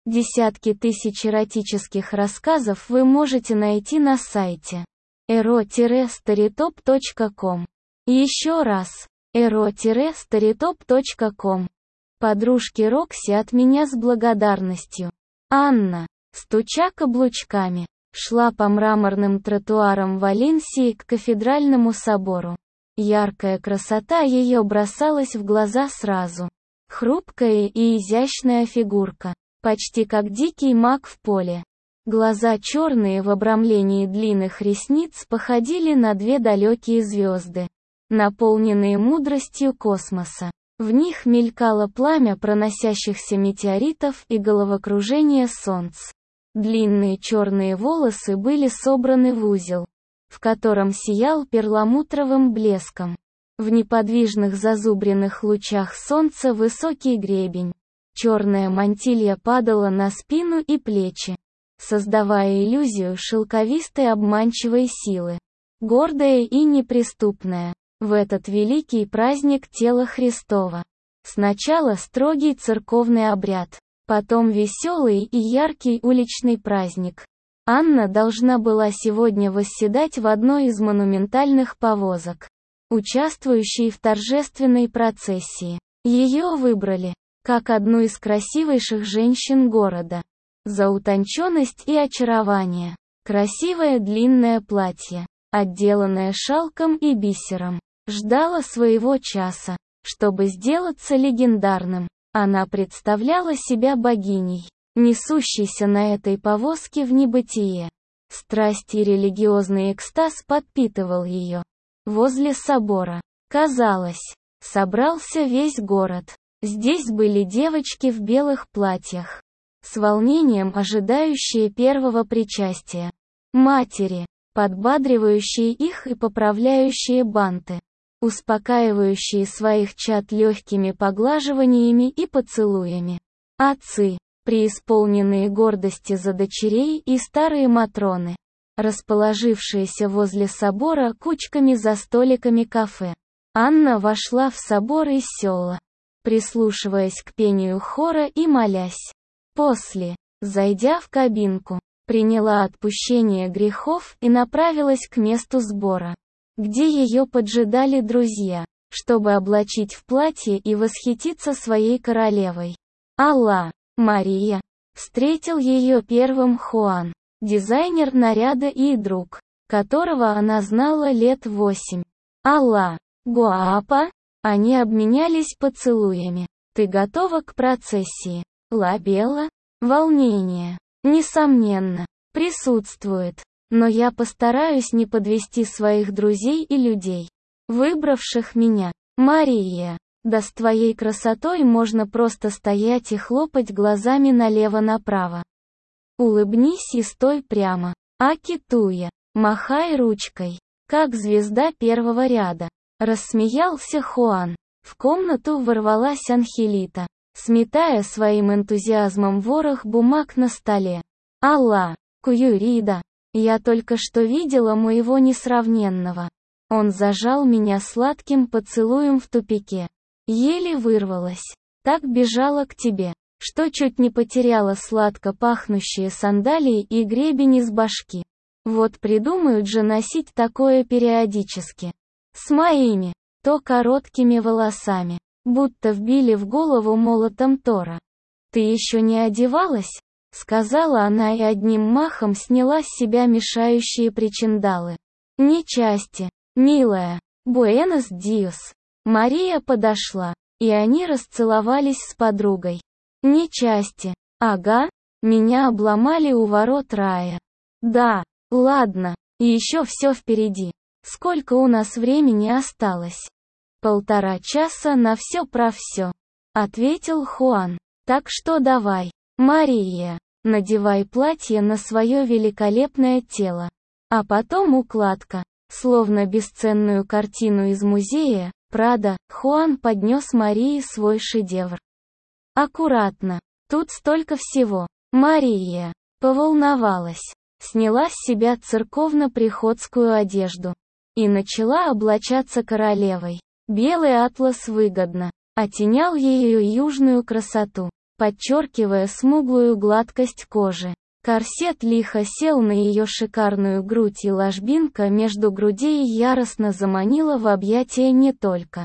Десятки тысяч эротических рассказов вы можете найти на сайте ero-storytop.com. Еще раз, ero-storytop.com. Подружке Рокси от меня с благодарностью. Анна, стуча каблучками, шла по мраморным тротуарам Валенсии к кафедральному собору. Яркая красота ее бросалась в глаза сразу. Хрупкая и изящная фигурка, почти как дикий маг в поле. Глаза черные в обрамлении длинных ресниц походили на две далекие звезды, наполненные мудростью космоса. В них мелькало пламя проносящихся метеоритов и головокружение солнц. Длинные черные волосы были собраны в узел, в котором сиял перламутровым блеском. В неподвижных зазубренных лучах солнца высокий гребень. Черная мантилья падала на спину и плечи, создавая иллюзию шелковистой обманчивой силы. Гордая и неприступная, в этот великий праздник тела Христова. Сначала строгий церковный обряд, потом веселый и яркий уличный праздник. Анна должна была сегодня восседать в одной из монументальных повозок, участвующей в торжественной процессии. Ее выбрали как одну из красивейших женщин города. За утонченность и очарование. Красивое длинное платье, отделанное шелком и бисером, ждало своего часа, чтобы сделаться легендарным. Она представляла себя богиней, несущейся на этой повозке в небытие. Страсть и религиозный экстаз подпитывал ее. Возле собора, казалось, собрался весь город. Здесь были девочки в белых платьях, с волнением ожидающие первого причастия. Матери, подбадривающие их и поправляющие банты, успокаивающие своих чад легкими поглаживаниями и поцелуями. Отцы, преисполненные гордости за дочерей, и старые матроны, расположившиеся возле собора кучками за столиками кафе. Анна вошла в собор из села, прислушиваясь к пению хора и молясь. После, зайдя в кабинку, приняла отпущение грехов и направилась к месту сбора, где ее поджидали друзья, чтобы облачить в платье и восхититься своей королевой. Алла, Мария, встретил ее первым Хуан, дизайнер наряда и друг, которого она знала лет 8. Алла, Гуапа, они обменялись поцелуями. Ты готова к процессии? Лабела? Волнение, несомненно, присутствует, но я постараюсь не подвести своих друзей и людей, выбравших меня. Мария, да с твоей красотой можно просто стоять и хлопать глазами налево-направо. Улыбнись и стой прямо. Акитуя, махай ручкой, как звезда первого ряда. Рассмеялся Хуан. В комнату ворвалась Анхелита, сметая своим энтузиазмом ворох бумаг на столе. Алла, Куюрида, я только что видела моего несравненного. Он зажал меня сладким поцелуем в тупике. Еле вырвалась. Так бежала к тебе, что чуть не потеряла сладко пахнущие сандалии и гребень из башки. Вот придумают же носить такое периодически. С моими, то короткими волосами, будто вбили в голову молотом Тора. «Ты еще не одевалась?» — сказала она и одним махом сняла с себя мешающие причиндалы. «Нечасти, милая, буэнос диос». Мария подошла, и они расцеловались с подругой. «Нечасти, ага, меня обломали у ворот рая». «Да, ладно, и еще все впереди. Сколько у нас времени осталось?» «1,5 часа на все про все», — ответил Хуан. «Так что давай, Мария, надевай платье на свое великолепное тело. А потом укладка». Словно бесценную картину из музея, Прадо, Хуан поднес Марии свой шедевр. «Аккуратно, тут столько всего». Мария поволновалась, сняла с себя церковно-приходскую одежду и начала облачаться королевой. Белый атлас выгодно оттенял ее южную красоту. подчеркивая смуглую гладкость кожи. Корсет лихо сел на ее шикарную грудь, и ложбинка между грудей яростно заманила в объятия не только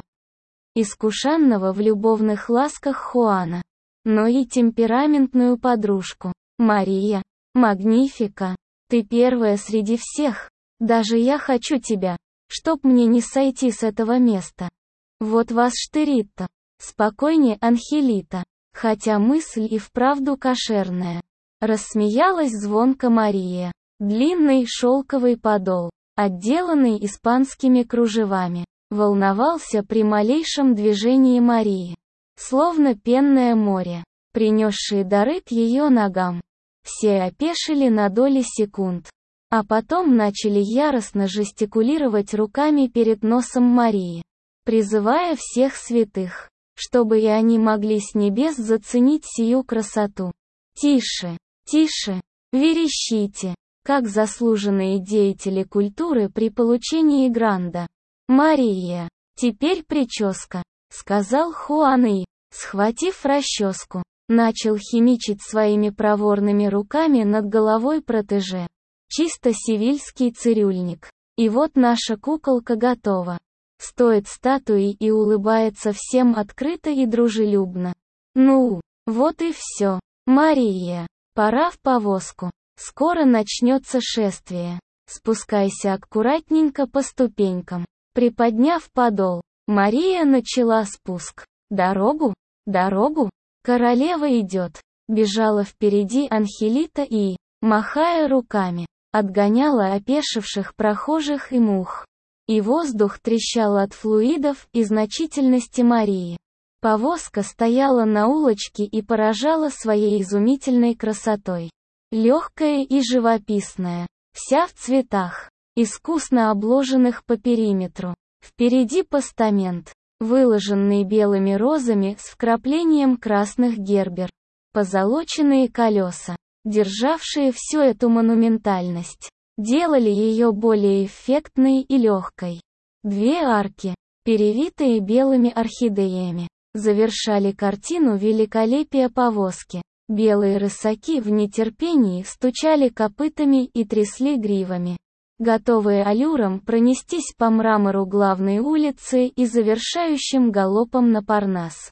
искушенного в любовных ласках Хуана, но и темпераментную подружку. «Мария, Магнифика, ты первая среди всех, даже я хочу тебя, чтоб мне не сойти с этого места. Вот вас штырит-то, спокойнее, Анхелита, хотя мысль и вправду кошерная». Рассмеялась звонко Мария. Длинный шелковый подол, отделанный испанскими кружевами, волновался при малейшем движении Марии, словно пенное море, принесшее дары к ее ногам. Все опешили на доли секунд, а потом начали яростно жестикулировать руками перед носом Марии, призывая всех святых, чтобы и они могли с небес заценить сию красоту. «Тише! Тише! Верещите!» Как заслуженные деятели культуры при получении гранда. «Мария, теперь прическа», — сказал Хуан и, схватив расческу, начал химичить своими проворными руками над головой протеже. Чисто сивильский цирюльник. И вот наша куколка готова. Стоит статуи и улыбается всем открыто и дружелюбно. Ну, вот и все. Мария, пора в повозку. Скоро начнется шествие. Спускайся аккуратненько по ступенькам. Приподняв подол, Мария начала спуск. Дорогу? Дорогу? Королева идет. Бежала впереди Анхелита и, махая руками, отгоняла опешивших прохожих и мух. И воздух трещал от флуидов и значительности Марии. Повозка стояла на улочке и поражала своей изумительной красотой. Легкая и живописная, вся в цветах, искусно обложенных по периметру. Впереди постамент, выложенный белыми розами с вкраплением красных гербер. Позолоченные колеса, державшие всю эту монументальность, делали ее более эффектной и легкой. Две арки, перевитые белыми орхидеями, завершали картину великолепия повозки. Белые рысаки в нетерпении стучали копытами и трясли гривами, готовые аллюром пронестись по мрамору главной улицы и завершающим галопом на Парнас.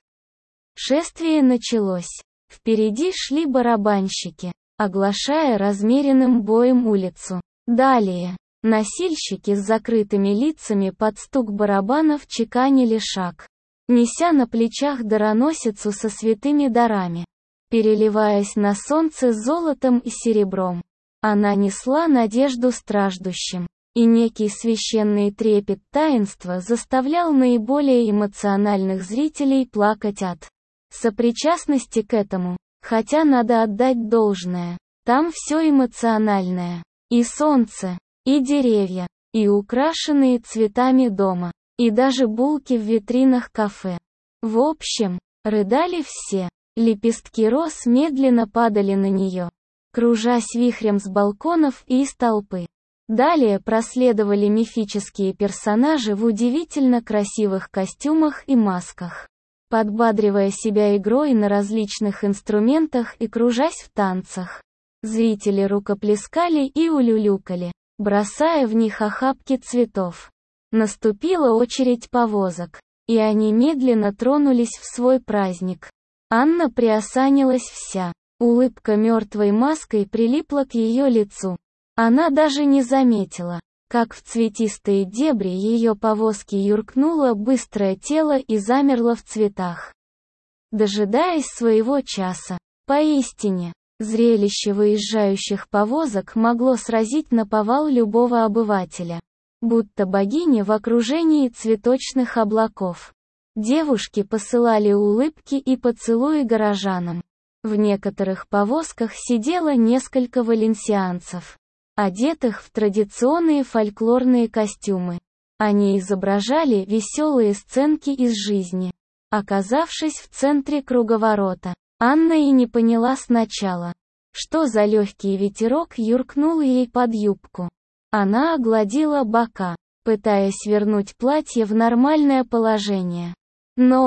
Шествие началось. Впереди шли барабанщики, оглашая размеренным боем улицу. Далее, носильщики с закрытыми лицами под стук барабанов чеканили шаг, неся на плечах дароносицу со святыми дарами, переливаясь на солнце золотом и серебром. Она несла надежду страждущим, и некий священный трепет таинства заставлял наиболее эмоциональных зрителей плакать от сопричастности к этому, хотя надо отдать должное, там все эмоциональное. И солнце, и деревья, и украшенные цветами дома, и даже булки в витринах кафе. В общем, рыдали все. Лепестки роз медленно падали на нее, кружась вихрем с балконов и из толпы. Далее проследовали мифические персонажи в удивительно красивых костюмах и масках, подбадривая себя игрой на различных инструментах и кружась в танцах. Зрители рукоплескали и улюлюкали, бросая в них охапки цветов. Наступила очередь повозок, и они медленно тронулись в свой праздник. Анна приосанилась вся. Улыбка мертвой маской прилипла к ее лицу. Она даже не заметила, как в цветистые дебри ее повозки юркнуло быстрое тело и замерло в цветах, дожидаясь своего часа. Поистине, зрелище выезжающих повозок могло сразить наповал любого обывателя, будто богини в окружении цветочных облаков. Девушки посылали улыбки и поцелуи горожанам. В некоторых повозках сидело несколько валенсианцев, одетых в традиционные фольклорные костюмы. Они изображали веселые сценки из жизни. Оказавшись в центре круговорота, Анна и не поняла сначала, что за легкий ветерок юркнул ей под юбку. Она огладила бока, пытаясь вернуть платье в нормальное положение. Но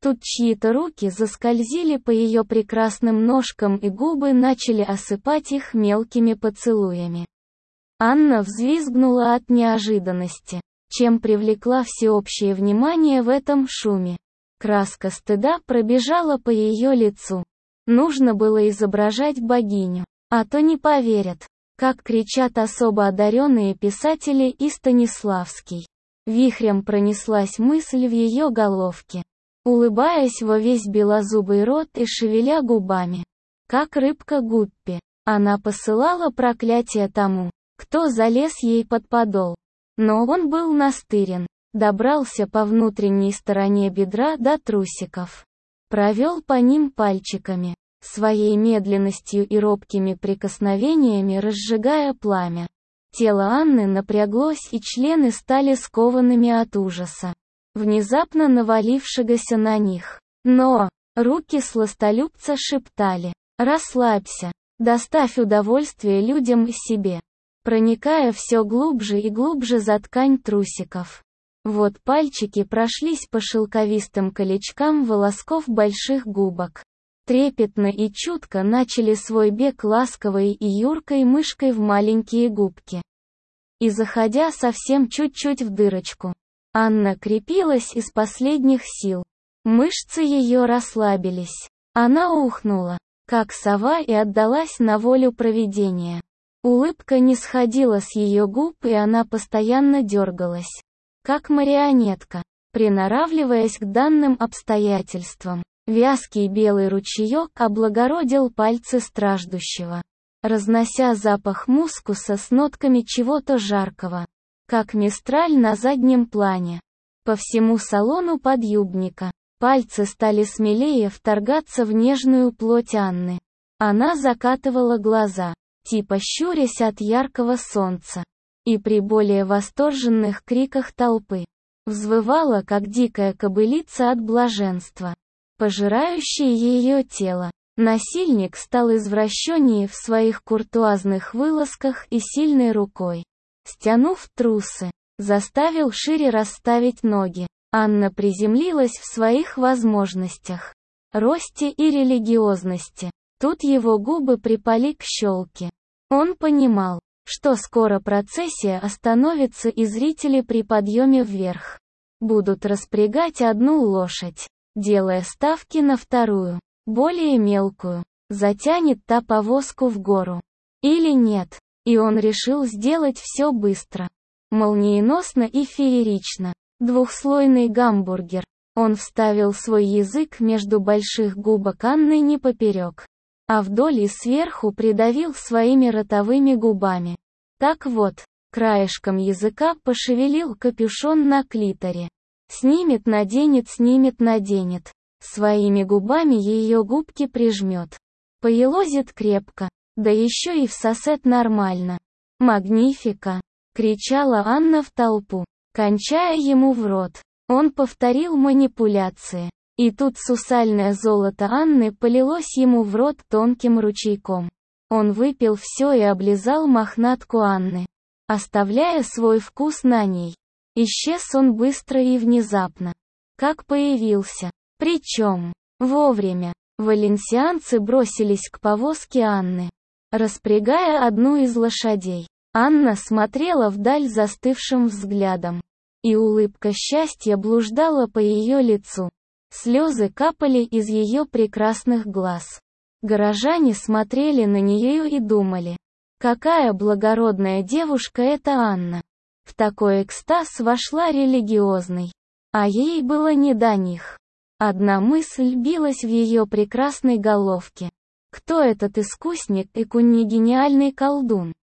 Тут чьи-то руки заскользили по ее прекрасным ножкам и губы начали осыпать их мелкими поцелуями. Анна взвизгнула от неожиданности, чем привлекла всеобщее внимание в этом шуме. Краска стыда пробежала по ее лицу. Нужно было изображать богиню, а то не поверят, как кричат особо одаренные писатели и Станиславский. Вихрем пронеслась мысль в ее головке. Улыбаясь во весь белозубый рот и шевеля губами, как рыбка Гуппи, она посылала проклятие тому, кто залез ей под подол. Но он был настырен, добрался по внутренней стороне бедра до трусиков. Провел по ним пальчиками, своей медленностью и робкими прикосновениями разжигая пламя. Тело Анны напряглось и члены стали скованными от ужаса, внезапно навалившегося на них. Но руки сластолюбца шептали: «Расслабься, доставь удовольствие людям и себе», проникая все глубже и глубже за ткань трусиков. Вот пальчики прошлись по шелковистым колечкам волосков больших губок. Трепетно и чутко начали свой бег ласковой и юркой мышкой в маленькие губки. И заходя совсем чуть-чуть в дырочку, Анна крепилась из последних сил. Мышцы ее расслабились. Она ухнула, как сова, и отдалась на волю провидения. Улыбка не сходила с ее губ, и она постоянно дергалась, как марионетка, приноравливаясь к данным обстоятельствам. Вязкий белый ручеек облагородил пальцы страждущего, разнося запах мускуса с нотками чего-то жаркого, как мистраль на заднем плане. По всему салону подъюбника пальцы стали смелее вторгаться в нежную плоть Анны. Она закатывала глаза, типа щурясь от яркого солнца, и при более восторженных криках толпы взвывала, как дикая кобылица от блаженства, пожирающее ее тело. Насильник стал извращеннее в своих куртуазных вылазках и сильной рукой, стянув трусы, заставил шире расставить ноги. Анна приземлилась в своих возможностях, росте и религиозности. Тут его губы припали к щелке. Он понимал, что скоро процессия остановится и зрители при подъеме вверх будут распрягать одну лошадь, делая ставки на вторую, более мелкую. Затянет та повозку в гору или нет? И он решил сделать все быстро, молниеносно и феерично. Двухслойный гамбургер. Он вставил свой язык между больших губок Анны не поперек, а вдоль и сверху придавил своими ротовыми губами. Так вот, краешком языка пошевелил капюшон на клиторе. Снимет, наденет, снимет, наденет. Своими губами ее губки прижмет. Поелозит крепко, да еще и всосет нормально. «Магнифика!» — кричала Анна в толпу, кончая ему в рот. Он повторил манипуляции. И тут сусальное золото Анны полилось ему в рот тонким ручейком. Он выпил все и облизал мохнатку Анны, оставляя свой вкус на ней. Исчез он быстро и внезапно, как появился. Причем, вовремя. Валенсианцы бросились к повозке Анны, распрягая одну из лошадей. Анна смотрела вдаль застывшим взглядом, и улыбка счастья блуждала по ее лицу. Слезы капали из ее прекрасных глаз. Горожане смотрели на нее и думали: какая благородная девушка эта Анна. В такой экстаз вошла религиозный. А ей было не до них. Одна мысль билась в ее прекрасной головке. Кто этот искусник и гениальный колдун?